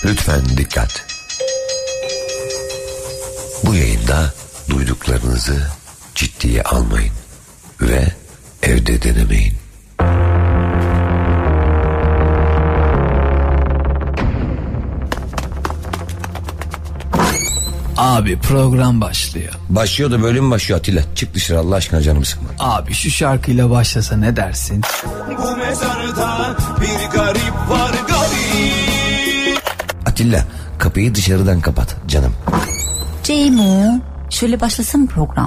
Lütfen dikkat. Bu yayında duyduklarınızı ciddiye almayın ve evde denemeyin. Abi program başlıyor. Başlıyor da böyle mi başlıyor Atilla? Çık dışarı Allah aşkına, canımı sıkma. Abi şu şarkıyla başlasa ne dersin? Bu mezarda bir garip var garip. Atilla, kapıyı dışarıdan kapat canım. Ceymo, şöyle başlasın program.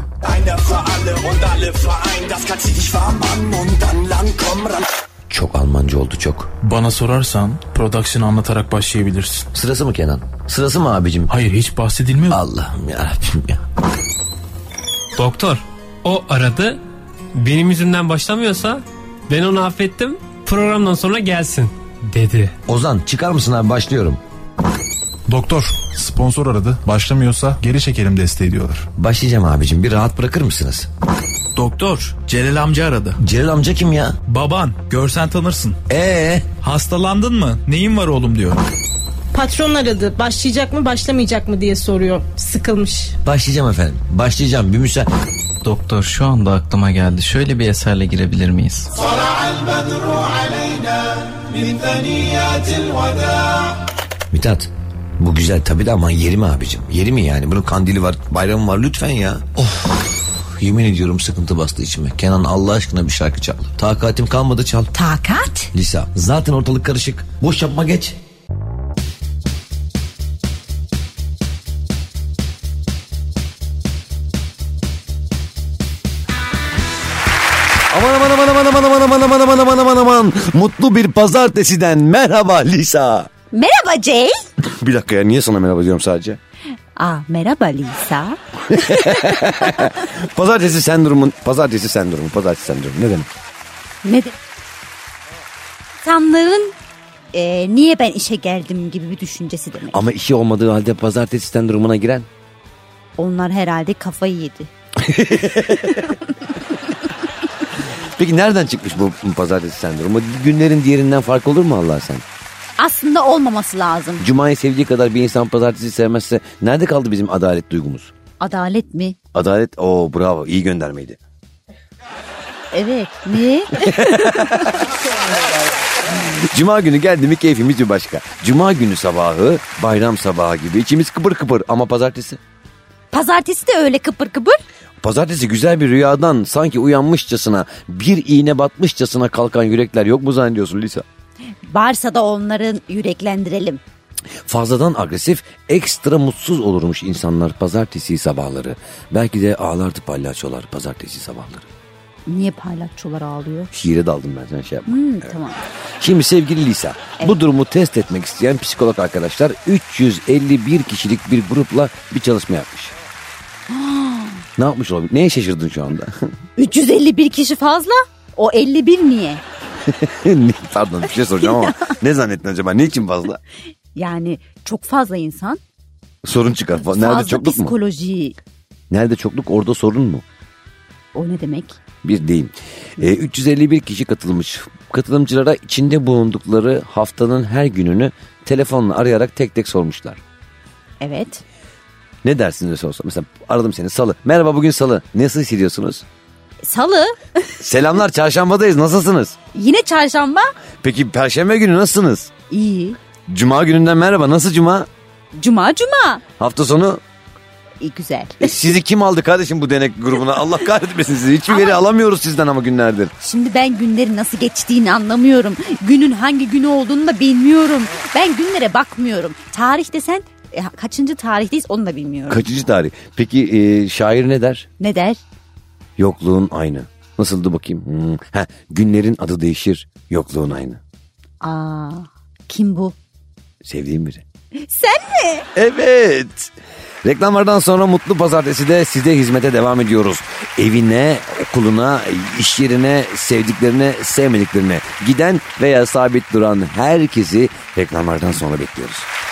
Çok Almanca oldu çok. Bana sorarsan production'ı anlatarak başlayabilirsin. Sırası mı Kenan? Sırası mı abicim? Hayır, hiç bahsedilmiyor. Allah'ım yarabbim ya. Doktor, o aradı. Benim yüzümden başlamıyorsa ben onu affettim. Programdan sonra gelsin dedi. Ozan çıkar mısın abi, başlıyorum. Doktor, sponsor aradı. Başlamıyorsa geri çekelim desteği diyorlar. Başlayacağım abicim, bir rahat bırakır mısınız? Doktor, Celal amca aradı. Celal amca kim ya? Baban, görsen tanırsın. Hastalandın mı? Neyin var oğlum diyor. Patron aradı. Başlayacak mı başlamayacak mı diye soruyor. Sıkılmış. Başlayacağım efendim. Başlayacağım. Bir müsaade. Doktor, şu anda aklıma geldi. Şöyle bir eserle girebilir miyiz? Mithat, bu güzel tabii de ama yeri mi abicim? Yeri mi yani? Bunun kandili var, bayramı var, lütfen ya. Yemin ediyorum sıkıntı bastı içime. Kenan Allah aşkına bir şarkı çal. Takatim kalmadı, çal. Takat? Lisa, zaten ortalık karışık. Boş yapma, geç. Aman. Mutlu bir pazartesiden merhaba Lisa. Merhaba Jay. Bir dakika ya, niye sana merhaba diyorum sadece? Merhaba Lisa. Pazartesi sendromu ne demek? Ne de? İnsanların niye ben işe geldim gibi bir düşüncesi demek. Ama işi olmadığı halde pazartesi sendromuna giren? Onlar herhalde kafayı yedi. Peki nereden çıkmış bu pazartesi sendromu? Günlerin diğerinden fark olur mu Allah sen? Aslında olmaması lazım. Cuma'yı sevdiği kadar bir insan pazartesi sevmezse nerede kaldı bizim adalet duygumuz? Adalet mi? Adalet, bravo, iyi göndermeydi. Evet, ne? Cuma günü geldi mi keyfimiz bir başka. Cuma günü sabahı bayram sabahı gibi içimiz kıpır kıpır, ama pazartesi? Pazartesi de öyle kıpır kıpır. Pazartesi güzel bir rüyadan sanki uyanmışçasına, bir iğne batmışçasına kalkan yürekler yok mu zannediyorsun Lisa? Varsa da onların yüreklendirelim. Fazladan agresif, ekstra mutsuz olurmuş insanlar pazartesi sabahları. Belki de ağlardı palyaçolar pazartesi sabahları. Niye palyaçolar ağlıyor? Şiire daldım ben, sen şey yapma. Evet. Tamam. Şimdi sevgili Lisa, evet, bu durumu test etmek isteyen psikolog arkadaşlar 351 kişilik bir grupla bir çalışma yapmış. Ne yapmış olabilir? Neye şaşırdın şu anda? 351 kişi fazla. O 51 niye? Pardon, bir şey soracağım ama ne zannettin acaba? Ne için fazla? Yani çok fazla insan. Sorun çıkar. Nerede fazla çokluk psikoloji. mu? Nerede çokluk orada sorun mu? O ne demek? Bir deyim. 351 kişi katılmış. Katılımcılara içinde bulundukları haftanın her gününü telefonla arayarak tek tek sormuşlar. Evet. Ne dersiniz olsa? Mesela aradım seni salı. Merhaba, bugün salı. Nasıl hissediyorsunuz? Salı. Selamlar, çarşambadayız. Nasılsınız? Yine çarşamba. Peki perşembe günü nasılsınız? İyi. Cuma gününden merhaba. Nasıl cuma? Cuma. Hafta sonu? İyi, güzel. Sizi kim aldı kardeşim bu denek grubuna? Allah kahretmesin sizi. Hiçbir veri alamıyoruz sizden ama günlerdir. Şimdi ben günlerin nasıl geçtiğini anlamıyorum. Günün hangi günü olduğunu da bilmiyorum. Ben günlere bakmıyorum. Tarih desen kaçıncı tarihteyiz onu da bilmiyorum. Kaçıncı tarih? Peki şair ne der? Ne der? Yokluğun aynı. Nasıldı bakayım? Günlerin adı değişir, yokluğun aynı. Kim bu? Sevdiğim biri. Sen mi? Evet. Reklamlardan sonra Mutlu Pazartesi'de size hizmete devam ediyoruz. Evine, okuluna, iş yerine, sevdiklerine, sevmediklerine giden veya sabit duran herkesi reklamlardan sonra bekliyoruz.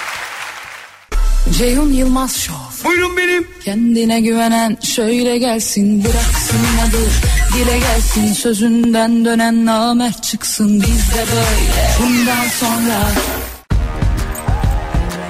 Ceyhun Yılmaz Show. Buyurun benim. Kendine güvenen şöyle gelsin, bıraksın adı dile gelsin, sözünden dönen namert çıksın, bizde böyle bundan sonra.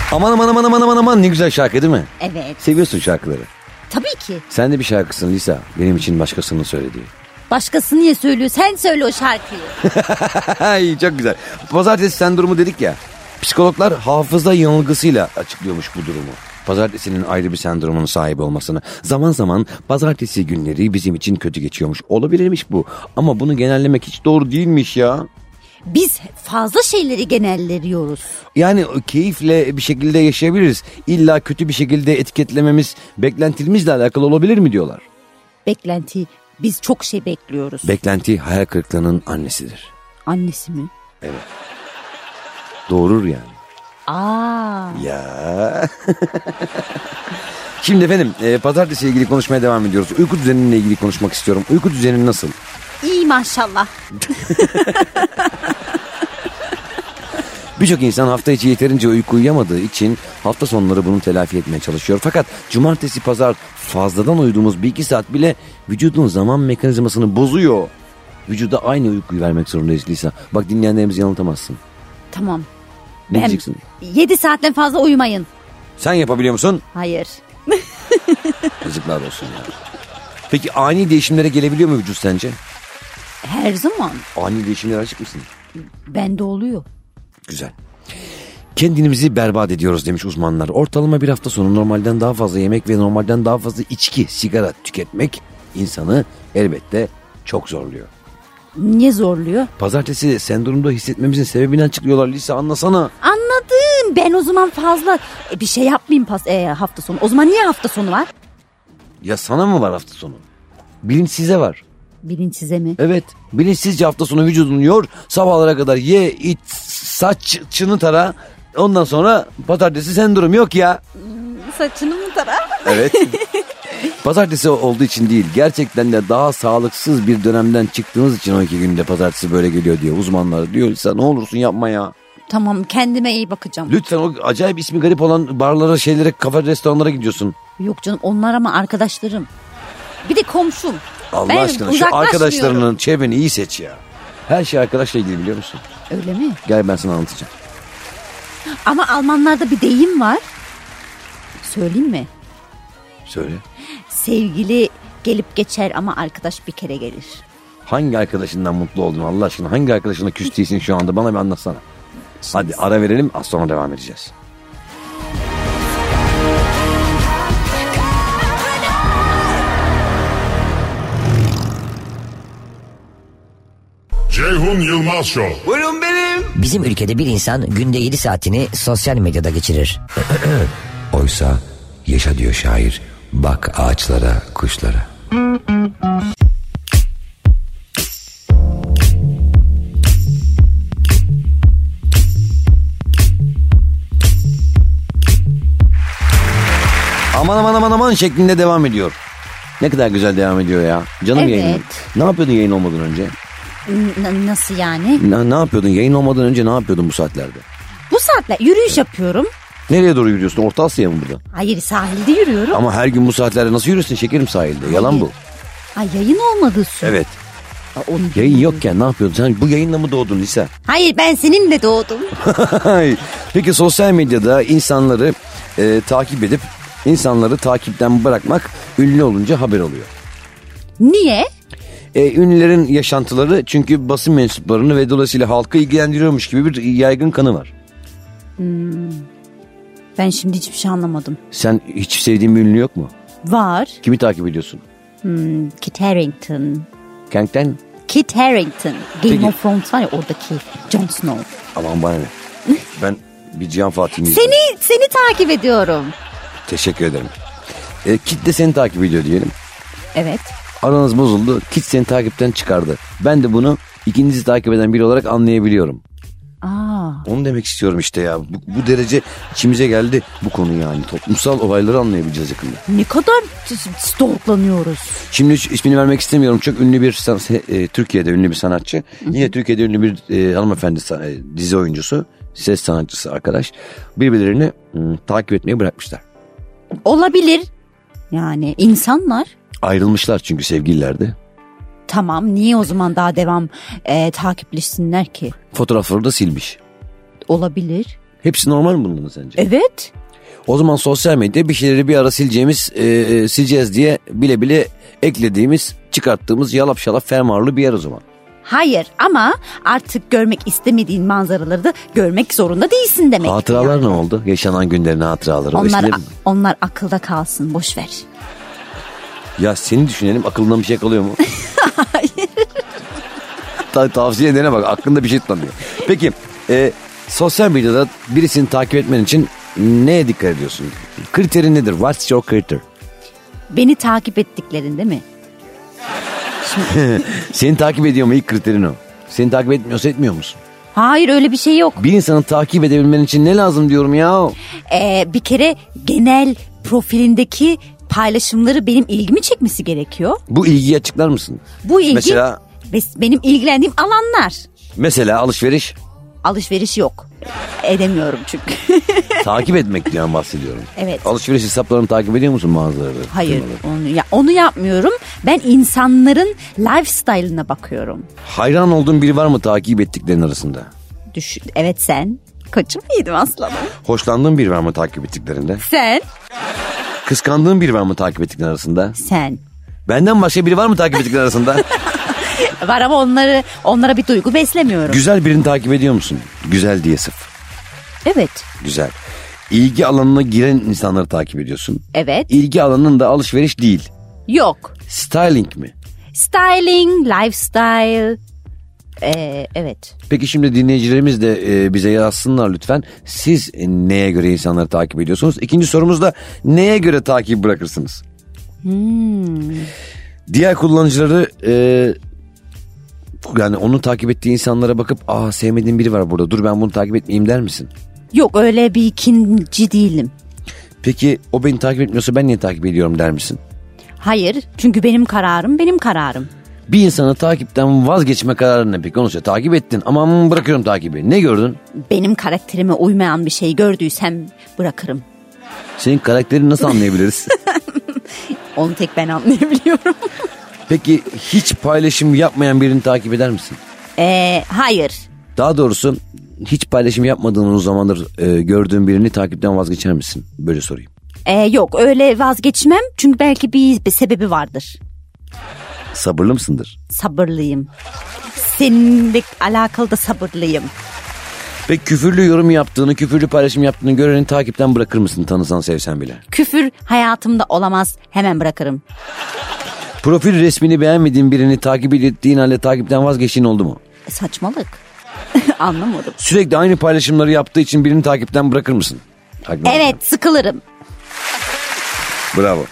Aman ne güzel şarkı değil mi? Evet. Seviyorsun şarkıları. Tabii ki. Sen de bir şarkısın Lisa. Benim için başkasının söylediği. Başkası niye söylüyor? Sen söyle o şarkıyı. Ay, çok güzel. Pazartesi sendromu dedik ya. Psikologlar hafıza yanılgısıyla açıklıyormuş bu durumu. Pazartesinin ayrı bir sendromunun sahibi olmasını. Zaman zaman pazartesi günleri bizim için kötü geçiyormuş. Olabilirmiş bu. Ama bunu genellemek hiç doğru değilmiş ya. Biz fazla şeyleri genelleriyoruz. Yani keyifle bir şekilde yaşayabiliriz. İlla kötü bir şekilde etiketlememiz beklentilerimizle alakalı olabilir mi diyorlar. Beklenti. Biz çok şey bekliyoruz. Beklenti hayal kırıklığının annesidir. Annesi mi? Evet. Doğurur yani. Aa. Ya. Şimdi efendim pazartesiyle ilgili konuşmaya devam ediyoruz. Uyku düzeninle ilgili konuşmak istiyorum. Uyku düzenin nasıl? İyi maşallah. Birçok insan hafta içi yeterince uyku uyuyamadığı için hafta sonları bunu telafi etmeye çalışıyor. Fakat cumartesi pazar fazladan uyuduğumuz 1-2 saat bile vücudun zaman mekanizmasını bozuyor. Vücuda aynı uykuyu vermek zorundayız Lisa. Bak dinleyenlerimizi yanıltamazsın. Tamam. Ne diyeceksin? 7 saatten fazla uyumayın. Sen yapabiliyor musun? Hayır. Yazıklar olsun ya. Peki ani değişimlere gelebiliyor mu vücut sence? Her zaman. Ani değişimlere açık mısın? Bende oluyor. Güzel. Kendimizi berbat ediyoruz demiş uzmanlar. Ortalama bir hafta sonu normalden daha fazla yemek ve normalden daha fazla içki, sigara tüketmek insanı elbette çok zorluyor. Niye zorluyor? Pazartesi sendromda hissetmemizin sebebini açıklıyorlar Lisa, anlasana. Anladım. Ben o zaman fazla bir şey yapmayayım hafta sonu. O zaman niye hafta sonu var? Ya sana mı var hafta sonu? Bilinçsize var. Bilinçsize mi? Evet. Bilinçsizce hafta sonu vücudunu yor. Sabahlara kadar ye, iç, saç, çını tara. Ondan sonra pazartesi sendrom yok ya. Saçını mı tara? Evet. Pazartesi olduğu için değil. Gerçekten de daha sağlıksız bir dönemden çıktığınız için o 2 günde pazartesi böyle geliyor diyor uzmanlar. Diyor ne olursun yapma ya. Tamam, kendime iyi bakacağım. Lütfen, o acayip ismi garip olan barlara, şeylere, kafe, restoranlara gidiyorsun. Yok canım, onlar ama arkadaşlarım. Bir de komşum. Allah aşkına şu arkadaşlarının çevreni iyi seç ya. Her şey arkadaşla ilgili, biliyor musun? Öyle mi? Gel ben sana anlatacağım. Ama Almanlarda bir deyim var. Söyleyeyim mi? Söyle. Sevgili gelip geçer ama arkadaş bir kere gelir. Hangi arkadaşından mutlu oldun Allah aşkına? Hangi arkadaşına küs değilsin şu anda? Bana bir anlatsana. Hadi ara verelim, az sonra devam edeceğiz. Ceyhun Yılmaz Show. Buyurun benim. Bizim ülkede bir insan günde 7 saatini sosyal medyada geçirir. Oysa yaşa diyor şair. Bak ağaçlara, kuşlara. Aman şeklinde devam ediyor. Ne kadar güzel devam ediyor ya. Canım evet. Yayın. Ne yapıyordun yayın olmadan önce? Nasıl yani? Ne yapıyordun yayın olmadan önce, ne yapıyordun bu saatlerde? Bu saatler yürüyüş yapıyorum. Nereye doğru yürüyorsun? Orta Asya'ya mı burada? Hayır, sahilde yürüyorum. Ama her gün bu saatlerde nasıl yürüyorsun şekerim sahilde? Hayır. Yalan bu. Ay, yayın olmadığı sürece. Evet. Yayın yokken ne yapıyordun? Sen bu yayınla mı doğdun Lisa? Hayır, ben seninle doğdum. Peki sosyal medyada insanları takip edip insanları takipten bırakmak ünlü olunca haber oluyor. Niye? Ünlülerin yaşantıları çünkü basın mensuplarını ve dolayısıyla halkı ilgilendiriyormuş gibi bir yaygın kanı var. Ben şimdi hiçbir şey anlamadım. Sen hiç sevdiğin bir ünlü yok mu? Var. Kimi takip ediyorsun? Kit Harington. Kang'ten? Kit Harington. Game Peki. of Thrones var ya, oradaki Jon Snow. Aman bana ne? Ben bir Cihan Fatih'im. Seni takip ediyorum. Teşekkür ederim. Kit de seni takip ediyor diyelim. Evet. Aranız bozuldu. Kit seni takipten çıkardı. Ben de bunu ikinizi takip eden biri olarak anlayabiliyorum. Onu demek istiyorum işte ya. Bu derece içimize geldi bu konu yani. Toplumsal olayları anlayabileceğiz yakında. Ne kadar stalklanıyoruz. Şimdi hiç ismini vermek istemiyorum. Çok ünlü bir Türkiye'de ünlü bir sanatçı. Yine Türkiye'de ünlü bir hanımefendi dizi oyuncusu, ses sanatçısı arkadaş. Birbirlerini takip etmeyi bırakmışlar. Olabilir. Yani insanlar. Ayrılmışlar çünkü sevgililerdi. Tamam, niye o zaman daha devam takipleşsinler ki? Fotoğrafları da silmiş. Olabilir. Hepsi normal mi bunların sence? Evet. O zaman sosyal medya bir şeyleri bir ara sileceğiz diye bile bile eklediğimiz, çıkarttığımız yalap şalap fermuarlı bir yer o zaman. Hayır ama artık görmek istemediğin manzaraları da görmek zorunda değilsin demek. Hatıralar yani. ne oldu? Yaşanan günlerin hatıraları. Onlar akılda kalsın, boş ver. Ya seni düşünelim, aklından bir şey kalıyor mu? Hayır. Tavsiye edene bak, aklında bir şey tutamıyor. Peki sosyal medyada birisini takip etmen için neye dikkat ediyorsun? Kriterin nedir? What's your criterion? Beni takip ettiklerinde mi? Seni takip ediyor mu? İlk kriterin o. Seni takip etmiyorsa etmiyor musun? Hayır, öyle bir şey yok. Bir insanı takip edebilmen için ne lazım diyorum ya? Bir kere genel profilindeki paylaşımları benim ilgimi çekmesi gerekiyor. Bu ilgiyi açıklar mısın? Bu ilgi mesela, benim ilgilendiğim alanlar. Mesela alışveriş. Alışveriş yok. Edemiyorum çünkü. Takip etmekten bahsediyorum. Evet. Alışveriş hesaplarını takip ediyor musun mağazaları? Hayır, onu yapmıyorum. Ben insanların lifestyle'ına bakıyorum. Hayran olduğun biri var mı takip ettiklerin arasında? Evet, sen. Koçum mıydın aslanım? Hoşlandığın biri var mı takip ettiklerinde? Sen. Kıskandığın biri var mı takip ettiklerin arasında? Sen. Benden başka biri var mı takip ettiklerin arasında? Var ama onlara bir duygu beslemiyorum. Güzel birini takip ediyor musun? Güzel diye sırf. Evet. Güzel. İlgi alanına giren insanları takip ediyorsun. Evet. İlgi alanının da alışveriş değil. Yok. Styling mi? Styling, lifestyle. Evet. Peki şimdi dinleyicilerimiz de bize yazsınlar lütfen. Siz neye göre insanları takip ediyorsunuz? İkinci sorumuz da neye göre takip bırakırsınız? Diğer kullanıcıları yani onu takip ettiği insanlara bakıp sevmediğim biri var burada, dur ben bunu takip etmeyeyim der misin? Yok, öyle bir ikinci değilim. Peki o beni takip etmiyorsa ben niye takip ediyorum der misin? Hayır, çünkü benim kararım. Bir insanı takipten vazgeçme kararı ne peki? Onu söyle. Takip ettin ama bırakıyorum takibi. Ne gördün? Benim karakterime uymayan bir şey gördüysem bırakırım. Senin karakterini nasıl anlayabiliriz? Onu tek ben anlayabiliyorum. Peki hiç paylaşım yapmayan birini takip eder misin? Hayır. Daha doğrusu hiç paylaşım yapmadığın uzun zamandır gördüğün birini takipten vazgeçer misin? Böyle sorayım. Yok, öyle vazgeçmem çünkü belki bir sebebi vardır. Sabırlı mısındır? Sabırlıyım. Seninle alakalı da sabırlıyım. Peki küfürlü yorum yaptığını, küfürlü paylaşım yaptığını göreni takipten bırakır mısın, tanısan sevsen bile? Küfür hayatımda olamaz, hemen bırakırım. Profil resmini beğenmediğin birini takip ettiğin halde takipten vazgeçtiğin oldu mu? Saçmalık. Anlamadım. Sürekli aynı paylaşımları yaptığı için birini takipten bırakır mısın? Evet, sıkılırım. Bravo.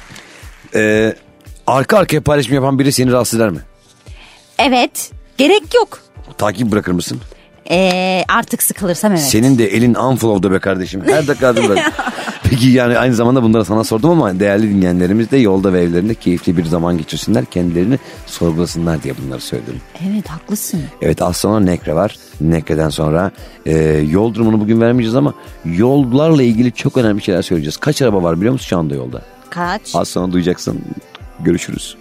Arka arkaya paylaşım yapan biri seni rahatsız eder mi? Evet, gerek yok. Takip bırakır mısın? Artık sıkılırsam evet. Senin de elin unfollow'da be kardeşim. Her dakika bırak. Peki yani aynı zamanda bunları sana sordum ama değerli dinleyenlerimiz de yolda ve evlerinde keyifli bir zaman geçirsinler. Kendilerini sorgulasınlar diye bunları söyledim. Evet, haklısın. Evet, az sonra Nekre var. Nekre'den sonra yol durumunu bugün vermeyeceğiz ama yollarla ilgili çok önemli şeyler söyleyeceğiz. Kaç araba var biliyor musun şu anda yolda? Kaç? Az sonra duyacaksın. Görüşürüz.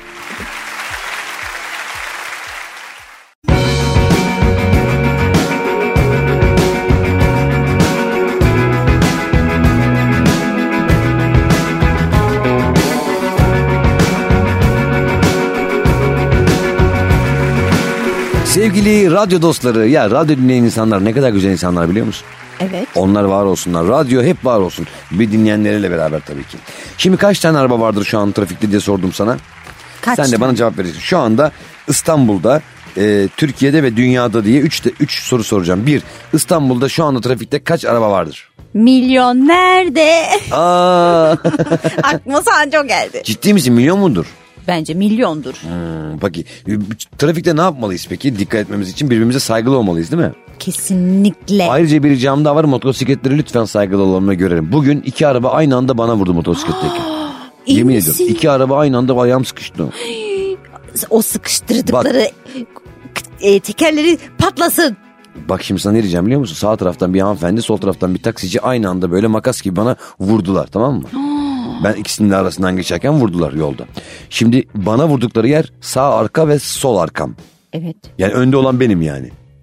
Sevgili radyo dostları, ya radyo dinleyen insanlar ne kadar güzel insanlar biliyor musun? Evet. Onlar var olsunlar. Radyo hep var olsun. Bir dinleyenleriyle beraber tabii ki. Şimdi kaç tane araba vardır şu an trafikte diye sordum sana. Kaç? Sen de bana cevap vereceksin. Şu anda İstanbul'da, Türkiye'de ve dünyada diye 3 soru soracağım. 1. İstanbul'da şu anda trafikte kaç araba vardır? Milyon nerede? Aklıma sadece o geldi. Ciddi misin? Milyon mudur? Bence milyondur. Peki trafikte ne yapmalıyız peki? Dikkat etmemiz için birbirimize saygılı olmalıyız değil mi? Kesinlikle. Ayrıca bir ricam daha var, motosikletleri lütfen saygılı olalım ve görelim. Bugün 2 araba aynı anda bana vurdu motosikletteki. Yemin ediyorum 2 araba aynı anda ayağım sıkıştı. O sıkıştırdıkları tekerleri patlasın. Bak şimdi sana ne diyeceğim biliyor musun? Sağ taraftan bir hanımefendi, sol taraftan bir taksici aynı anda böyle makas gibi bana vurdular, tamam mı? Ben ikisinin de arasından geçerken vurdular yolda. Şimdi bana vurdukları yer sağ arka ve sol arkam. Evet. Yani önde olan benim yani.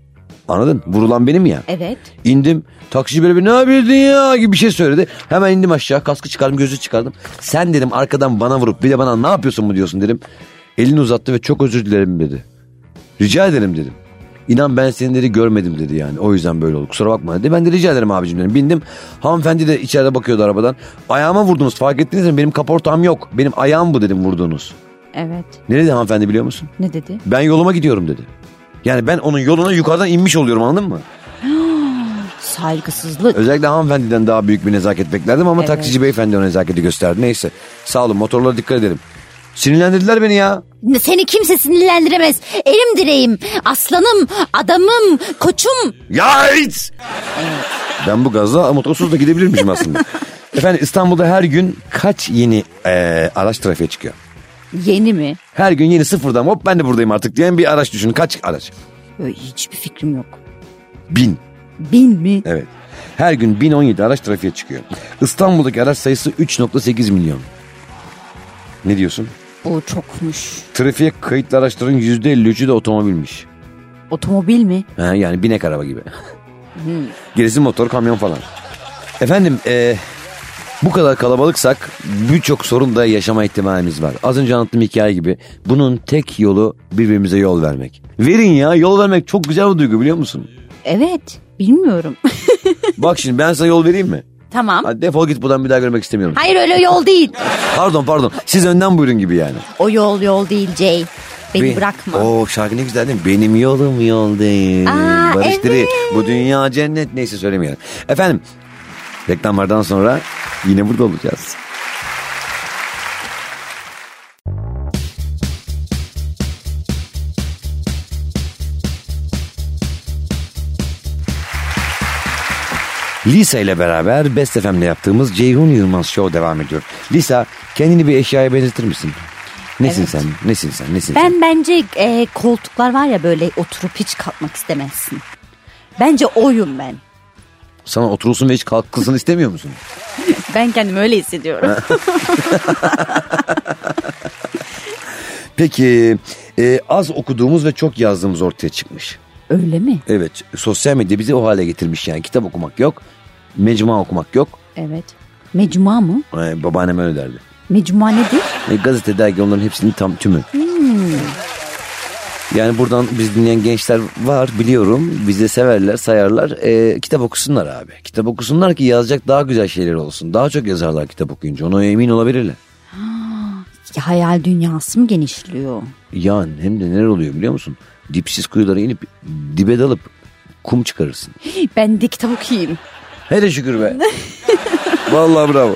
Anladın? Vurulan benim ya. Evet. İndim. Taksici böyle bir ne yapıyorsun ya gibi bir şey söyledi. Hemen indim aşağı. Kaskı çıkardım, gözü çıkardım. Sen dedim arkadan bana vurup bir de bana ne yapıyorsun mu diyorsun dedim. Elini uzattı ve çok özür dilerim dedi. Rica ederim dedim. İnan ben seninleri görmedim dedi yani. O yüzden böyle oldu. Kusura bakma dedi. Ben de rica ederim abicim dedim. Bindim. Hanımefendi de içeride bakıyordu arabadan. Ayağıma vurdunuz, fark ettiniz mi? Benim kaportam yok. Benim ayağım bu dedim vurduğunuz. Evet. Ne dedi hanımefendi biliyor musun? Ne dedi? Ben yoluma gidiyorum dedi. Yani ben onun yoluna yukarıdan inmiş oluyorum, anladın mı? Saygısızlık. Özellikle hanımefendiden daha büyük bir nezaket beklerdim ama taksici beyefendi o nezaketi gösterdi. Neyse sağ olun, motorlara dikkat edelim. Sinirlendirdiler beni ya. Seni kimse sinirlendiremez. Elim direğim, aslanım, adamım, koçum. Ya hiç. Evet. Ben bu gazla motorsuz da gidebilirmişim aslında. Efendim İstanbul'da her gün kaç yeni araç trafiğe çıkıyor? Yeni mi? Her gün yeni, sıfırdan hop ben de buradayım artık diyen bir araç düşünün. Kaç araç? Hiçbir fikrim yok. 1000. 1000 mi? Evet. Her gün 1017 araç trafiğe çıkıyor. İstanbul'daki araç sayısı 3.8 milyon. Ne diyorsun? O çokmuş. Trafiğe kayıtlı araçların %53'ü de otomobilmiş. Otomobil mi? Ha, yani binek araba gibi. Gerisi motor, kamyon falan. Efendim bu kadar kalabalıksak birçok sorun da yaşama ihtimalimiz var. Az önce anlattığım hikaye gibi bunun tek yolu birbirimize yol vermek. Verin ya, yol vermek çok güzel bir duygu, biliyor musun? Evet, bilmiyorum. Bak şimdi ben sana yol vereyim mi? Tamam. Hadi defol git buradan, bir daha görmek istemiyorum. Hayır, öyle yol değil. Pardon siz önden buyurun gibi yani. O yol değil Jay. Beni bırakma. Oo, şarkı ne güzel değil mi? Benim yolum yol değil. Barış evet. Diri, bu dünya cennet, neyse söylemeyelim. Efendim reklamlardan sonra yine burada olacağız. Lisa ile beraber Best FM'de yaptığımız Ceyhun Yılmaz Show devam ediyor. Lisa, kendini bir eşyaya benzetir misin? Nesin Evet. sen? Nesin sen? Ben bence koltuklar var ya, böyle oturup hiç kalkmak istemezsin. Bence oyum ben. Sana oturulsun ve hiç kalkılsın istemiyor musun? Ben kendimi öyle hissediyorum. Peki az okuduğumuz ve çok yazdığımız ortaya çıkmış. Öyle mi? Evet, sosyal medya bizi o hale getirmiş yani. Kitap okumak yok, mecmua okumak yok. Evet. Mecmua mı? Babaannem öyle derdi. Mecmua nedir? Gazete, dergi, onların hepsinin tam tümü. Yani buradan biz dinleyen gençler var biliyorum. Bizi severler, sayarlar. Kitap okusunlar abi. Kitap okusunlar ki yazacak daha güzel şeyler olsun. Daha çok yazarlar kitap okuyunca. Ona emin olabilirler. Hayal dünyası mı genişliyor? Ya hem de neler oluyor biliyor musun? Dipsiz kuyulara inip dibe dalıp kum çıkarırsın. Ben de kitap okuyayım. Hele şükür be. Vallahi bravo.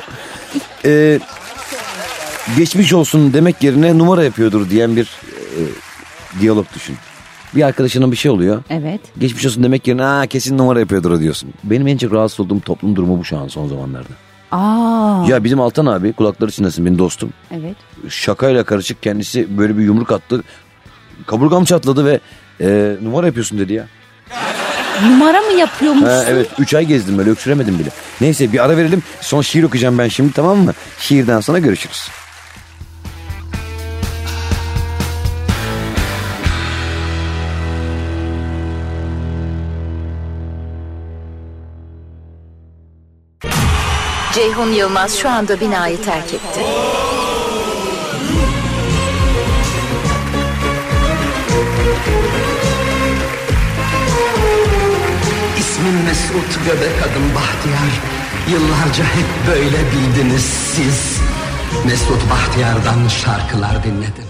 Geçmiş olsun demek yerine numara yapıyordur diyen bir diyalog düşün. Bir arkadaşına bir şey oluyor. Evet. Geçmiş olsun demek yerine kesin numara yapıyordur diyorsun. Benim en çok rahatsız olduğum toplum durumu bu şu an son zamanlarda. Ya bizim Altan abi, kulakları çınlasın, benim dostum. Evet. Şakayla karışık kendisi böyle bir yumruk attı. Kaburgam çatladı ve numara yapıyorsun dedi ya. Numara mı yapıyormuşsun? Evet, 3 ay gezdim böyle, öksüremedim bile. Neyse bir ara verelim, son şiir okuyacağım ben şimdi, tamam mı? Şiirden sonra görüşürüz. Ceyhun Yılmaz şu anda binayı terk etti. İsmim Mesut, göbek adım Bahtiyar. Yıllarca hep böyle bildiniz siz. Mesut Bahtiyar'dan şarkılar dinledim.